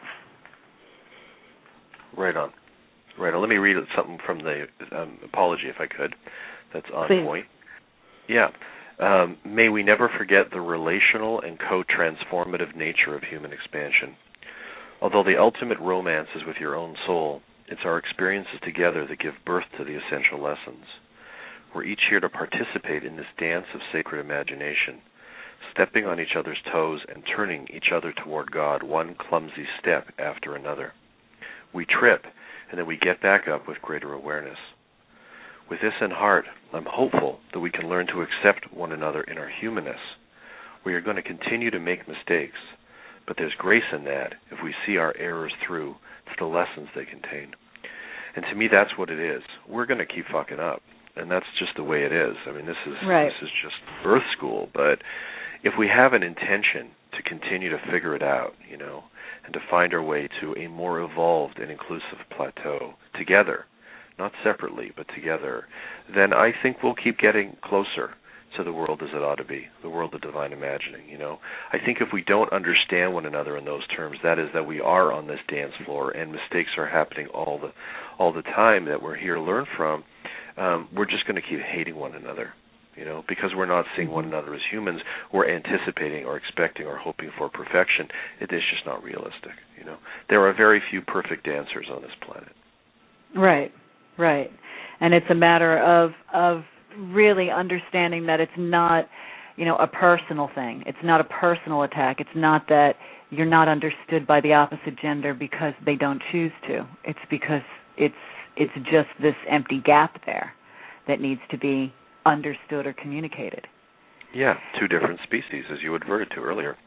Right on. Let me read something from the apology, if I could. That's on Please. Point. Yeah. May we never forget the relational and co-transformative nature of human expansion. Although the ultimate romance is with your own soul, it's our experiences together that give birth to the essential lessons. We're each here to participate in this dance of sacred imagination, stepping on each other's toes and turning each other toward God, one clumsy step after another. We trip, and then we get back up with greater awareness. With this in heart, I'm hopeful that we can learn to accept one another in our humanness. We are going to continue to make mistakes, but there's grace in that if we see our errors through to the lessons they contain. And to me, that's what it is. We're going to keep fucking up, and that's just the way it is. I mean, this is just birth school, but if we have an intention to continue to figure it out, and to find our way to a more evolved and inclusive plateau together, not separately, but together, then I think we'll keep getting closer to the world as it ought to be, the world of divine imagining, I think if we don't understand one another in those terms, that is that we are on this dance floor and mistakes are happening all the time that we're here to learn from, we're just going to keep hating one another, because we're not seeing one another as humans. We're anticipating or expecting or hoping for perfection. It is just not realistic, There are very few perfect dancers on this planet. Right. And it's a matter of really understanding that it's not, a personal thing. It's not a personal attack. It's not that you're not understood by the opposite gender because they don't choose to. It's because it's just this empty gap there that needs to be understood or communicated. Yeah, two different species, as you adverted to earlier.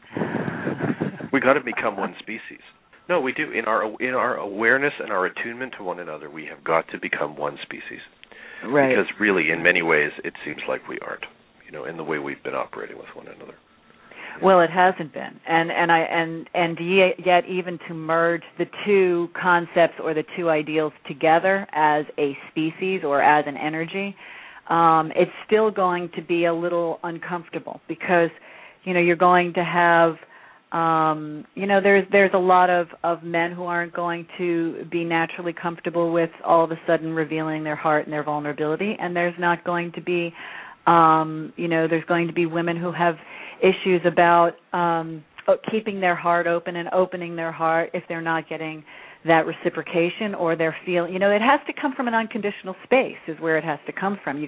We got to become one species. No, we do. In our awareness and our attunement to one another, we have got to become one species. Right. Because really, in many ways, it seems like we aren't, in the way we've been operating with one another. Well, it hasn't been, and yet even to merge the two concepts or the two ideals together as a species or as an energy, it's still going to be a little uncomfortable because, you're going to have, there's a lot of men who aren't going to be naturally comfortable with all of a sudden revealing their heart and their vulnerability, and there's not going to be, there's going to be women who have issues about keeping their heart open and opening their heart if they're not getting that reciprocation or they're feeling, it has to come from an unconditional space is where it has to come from.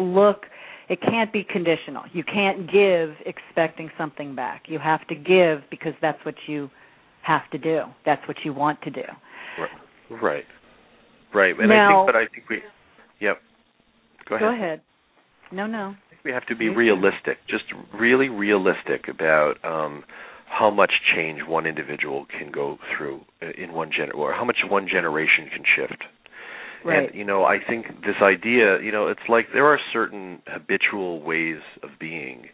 It can't be conditional. You can't give expecting something back. You have to give because that's what you have to do. That's what you want to do. Right. And now, I think we, yep. Go ahead. No. We have to be realistic, just really realistic about how much change one individual can go through in or how much one generation can shift. Right. And, I think this idea, it's like there are certain habitual ways of being,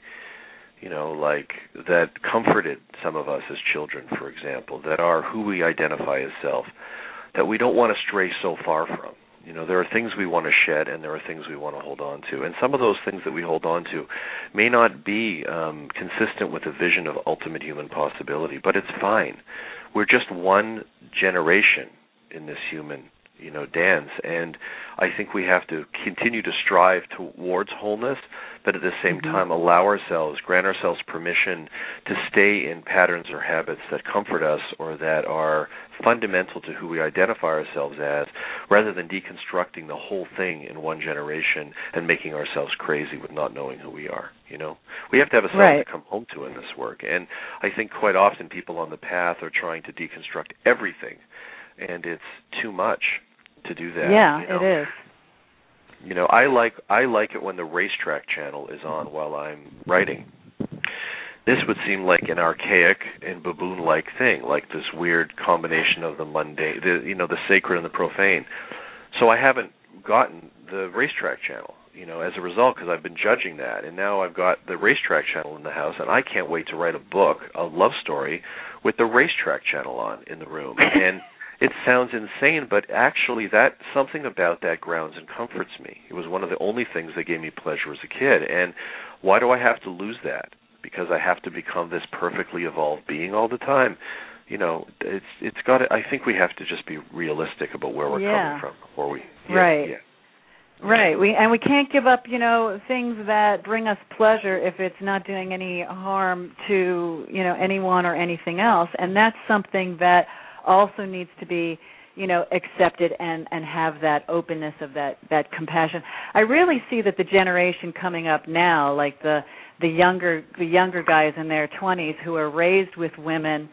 like that comforted some of us as children, for example, that are who we identify as self, that we don't want to stray so far from. There are things we want to shed and there are things we want to hold on to. And some of those things that we hold on to may not be consistent with a vision of ultimate human possibility, but it's fine. We're just one generation in this human, dance. And I think we have to continue to strive towards wholeness, but at the same time grant ourselves permission to stay in patterns or habits that comfort us or that are fundamental to who we identify ourselves as, rather than deconstructing the whole thing in one generation and making ourselves crazy with not knowing who we are. We have to have a self to come home to in this work. And I think quite often people on the path are trying to deconstruct everything, and it's too much to do that. Yeah, it is. I like it when the Racetrack channel is on while I'm writing. This would seem like an archaic and baboon-like thing, like this weird combination of the mundane, the sacred and the profane. So I haven't gotten the Racetrack channel, as a result, because I've been judging that. And now I've got the Racetrack channel in the house, and I can't wait to write a book, a love story, with the Racetrack channel on in the room. And it sounds insane, but actually something about that grounds and comforts me. It was one of the only things that gave me pleasure as a kid. And why do I have to lose that? Because I have to become this perfectly evolved being all the time. It's got to, I think we have to just be realistic about where we're coming from before we. Right. We can't give up, things that bring us pleasure if it's not doing any harm to, anyone or anything else. And that's something that also needs to be, accepted and have that openness of that compassion. I really see that the generation coming up now, like the younger guys in their 20s who are raised with women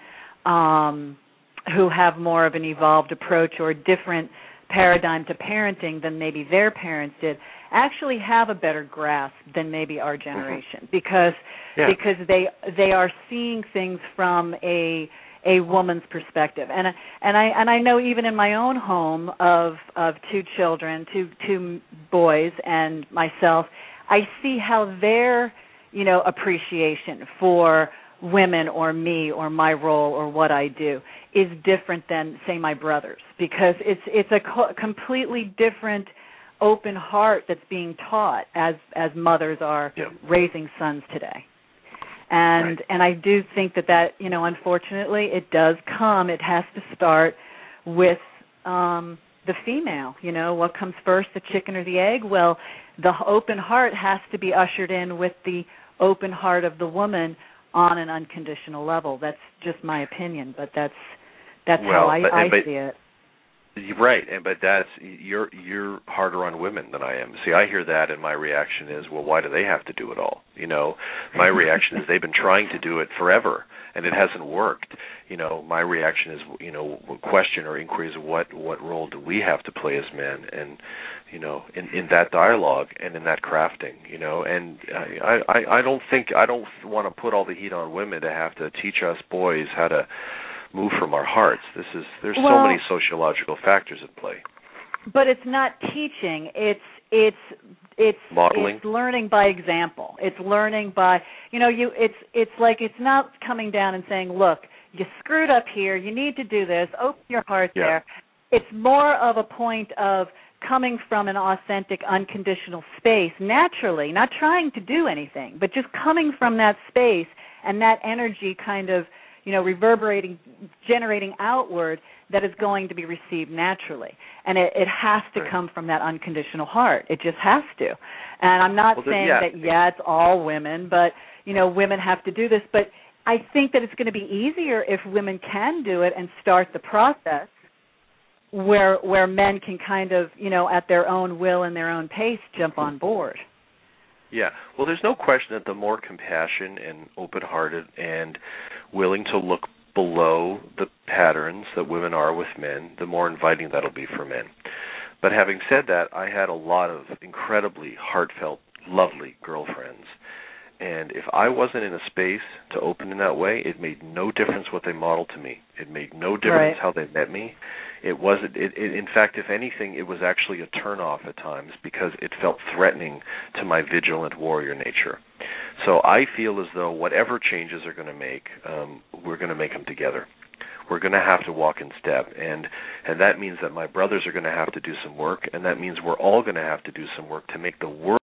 who have more of an evolved approach or different paradigm to parenting than maybe their parents did, actually have a better grasp than maybe our generation because they are seeing things from a woman's perspective. And I know even in my own home of two children, two boys and myself, I see how their appreciation for women or me or my role or what I do is different than, say, my brother's, because it's a completely different open heart that's being taught as mothers are raising sons today. And I do think that unfortunately it has to start with the female. What comes first, the chicken or the egg? Well, the open heart has to be ushered in with the open heart of the woman on an unconditional level. That's just my opinion, but that's how I see it. Right, but you're harder on women than I am. See, I hear that, and my reaction is, well, why do they have to do it all? My reaction is they've been trying to do it forever, and it hasn't worked. My reaction is, question or inquiries of what role do we have to play as men, and in that dialogue and in that crafting, and I don't want to put all the heat on women to have to teach us boys how to move from our hearts. There's so many sociological factors at play. But it's not teaching. It's modeling. It's learning by example. It's learning by it's like it's not coming down and saying, look, you screwed up here. You need to do this. Open your heart there. It's more of a point of coming from an authentic, unconditional space, naturally, not trying to do anything, but just coming from that space and that energy kind of reverberating, generating outward that is going to be received naturally. And it has to come from that unconditional heart. It just has to. And I'm not saying that, it's all women, but, women have to do this. But I think that it's going to be easier if women can do it and start the process where men can kind of, at their own will and their own pace jump on board. Yeah. Well, there's no question that the more compassion and open-hearted and willing to look below the patterns that women are with men, the more inviting that'll be for men. But having said that, I had a lot of incredibly heartfelt, lovely girlfriends. And if I wasn't in a space to open in that way, it made no difference what they modeled to me. It made no difference how they met me. It wasn't. In fact, if anything, it was actually a turnoff at times because it felt threatening to my vigilant warrior nature. So I feel as though whatever changes are going to make, we're going to make them together. We're going to have to walk in step, and that means that my brothers are going to have to do some work, and that means we're all going to have to do some work to make the world